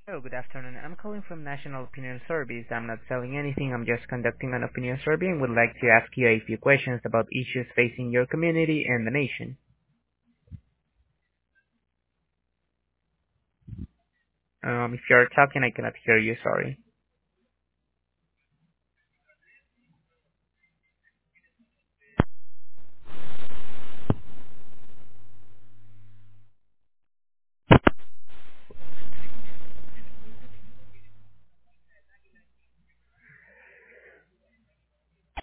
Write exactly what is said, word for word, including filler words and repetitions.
Hello, good afternoon. I'm calling from National Opinion Service. I'm not selling anything. I'm just conducting an opinion survey and would like to ask you a few questions about issues facing your community and the nation. Um, if you're talking, I cannot hear you. Sorry.